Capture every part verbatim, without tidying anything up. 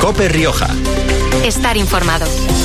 COPE Rioja. Estar informado.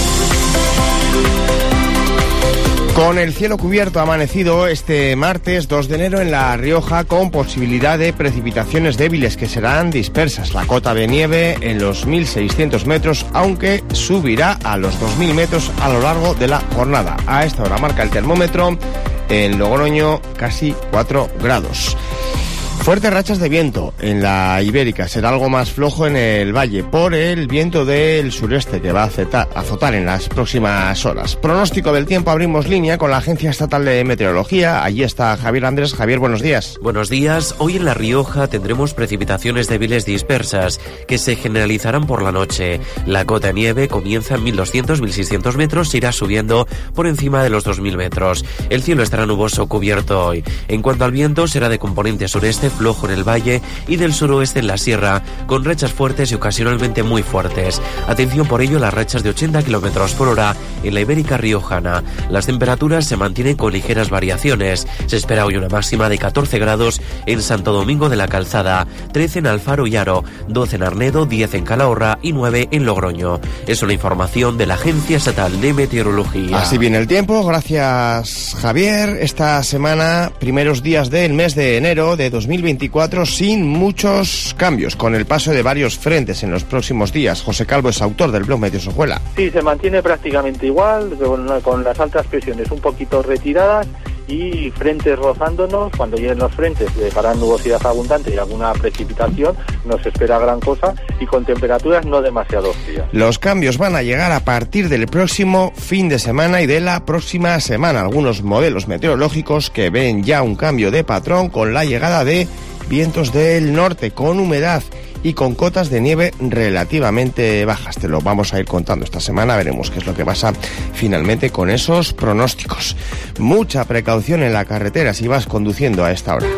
Con el cielo cubierto ha amanecido este martes dos de enero en La Rioja, con posibilidad de precipitaciones débiles que serán dispersas. La cota de nieve en los mil seiscientos metros, aunque subirá a los dos mil metros a lo largo de la jornada. A esta hora marca el termómetro en Logroño casi cuatro grados. Fuertes rachas de viento en la Ibérica. Será algo más flojo en el valle por el viento del sureste que va a azotar en las próximas horas. Pronóstico del tiempo, abrimos línea con la Agencia Estatal de Meteorología. Allí está Javier Andrés. Javier, buenos días. Buenos días. Hoy en La Rioja tendremos precipitaciones débiles dispersas que se generalizarán por la noche. La cota de nieve comienza en mil doscientos a mil seiscientos metros e irá subiendo por encima de los dos mil metros. El cielo estará nuboso cubierto hoy. En cuanto al viento, será de componente sureste, flojo en el valle, y del suroeste en la sierra, con rachas fuertes y ocasionalmente muy fuertes. Atención por ello a las rachas de ochenta kilómetros por hora en la Ibérica riojana. Las temperaturas se mantienen con ligeras variaciones. Se espera hoy una máxima de catorce grados en Santo Domingo de la Calzada, trece en Alfaro y Haro, doce en Arnedo, diez en Calahorra y nueve en Logroño. Es una información de la Agencia Estatal de Meteorología. Así viene el tiempo. Gracias, Javier. Esta semana, primeros días del mes de enero de dos mil veinticuatro, sin muchos cambios, con el paso de varios frentes en los próximos días. José Calvo es autor del blog Meteosojuela. Sí, se mantiene prácticamente igual, con, con las altas presiones un poquito retiradas y frentes rozándonos. Cuando lleguen los frentes dejarán nubosidad abundante y alguna precipitación. No se espera gran cosa y con temperaturas no demasiado frías. Los cambios van a llegar a partir del próximo fin de semana y de la próxima semana. Algunos modelos meteorológicos que ven ya un cambio de patrón con la llegada de vientos del norte con humedad y con cotas de nieve relativamente bajas. Te lo vamos a ir contando esta semana, veremos qué es lo que pasa finalmente con esos pronósticos. Mucha precaución en la carretera si vas conduciendo a esta hora.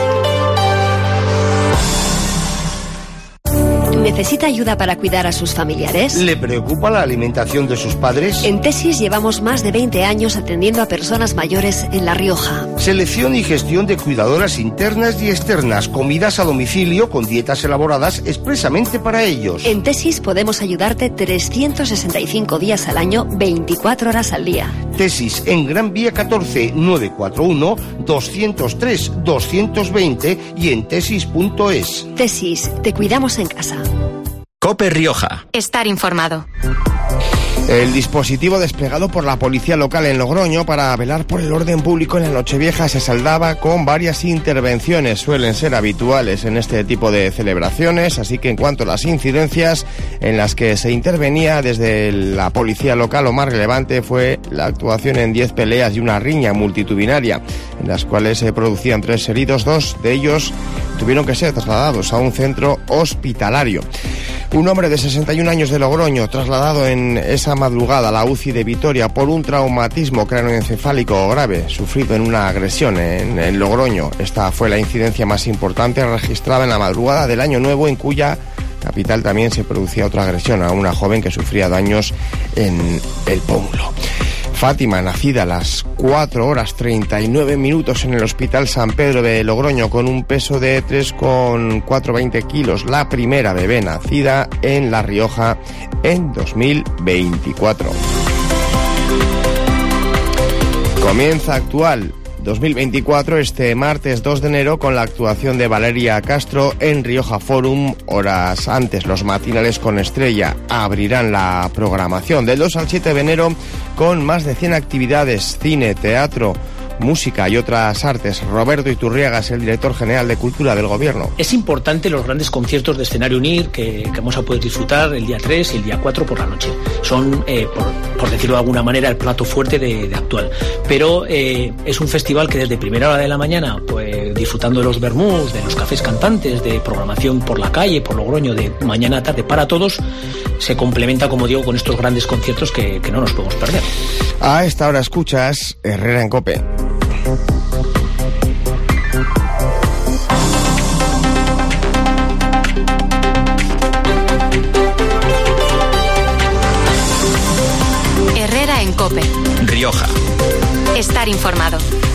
¿Necesita ayuda para cuidar a sus familiares? ¿Le preocupa la alimentación de sus padres? En Tesis llevamos más de veinte años atendiendo a personas mayores en La Rioja. Selección y gestión de cuidadoras internas y externas, comidas a domicilio con dietas elaboradas expresamente para ellos. En Tesis podemos ayudarte trescientos sesenta y cinco días al año, veinticuatro horas al día. Tesis en Gran Vía catorce, nueve cuatro uno, dos cero tres, dos dos cero y en tesis punto es. Tesis, te cuidamos en casa. COPE Rioja. Estar informado. El dispositivo desplegado por la policía local en Logroño para velar por el orden público en la Nochevieja se saldaba con varias intervenciones. Suelen ser habituales en este tipo de celebraciones, así que en cuanto a las incidencias en las que se intervenía desde la policía local, lo más relevante fue la actuación en diez peleas y una riña multitudinaria, en las cuales se producían tres heridos. Dos de ellos tuvieron que ser trasladados a un centro hospitalario. Un hombre de sesenta y un años de Logroño, trasladado en esa madrugada a la U C I de Vitoria por un traumatismo cráneoencefálico grave sufrido en una agresión en, en Logroño. Esta fue la incidencia más importante registrada en la madrugada del Año Nuevo, en cuya capital también se producía otra agresión a una joven que sufría daños en el pómulo. Fátima, nacida a las cuatro horas treinta y nueve minutos en el Hospital San Pedro de Logroño con un peso de tres coma cuatrocientos veinte kilos, la primera bebé nacida en La Rioja en dos mil veinticuatro. Comienza actual dos mil veinticuatro este martes dos de enero con la actuación de Valeria Castro en Rioja Forum. Horas antes, los matinales con Estrella abrirán la programación del dos al siete de enero con más de cien actividades, cine, teatro, música y otras artes. Roberto Iturriaga es el director general de Cultura del Gobierno. Es importante los grandes conciertos de Escenario Unir que, que vamos a poder disfrutar el día tres y el día cuatro por la noche. Son, eh, por, por decirlo de alguna manera, el plato fuerte de, de actual. Pero eh, es un festival que desde primera hora de la mañana, pues disfrutando de los vermús, de los cafés cantantes, de programación por la calle, por Logroño, de mañana a tarde para todos, se complementa, como digo, con estos grandes conciertos que, que no nos podemos perder. A esta hora escuchas Herrera en COPE. Herrera en COPE. Rioja. Estar informado.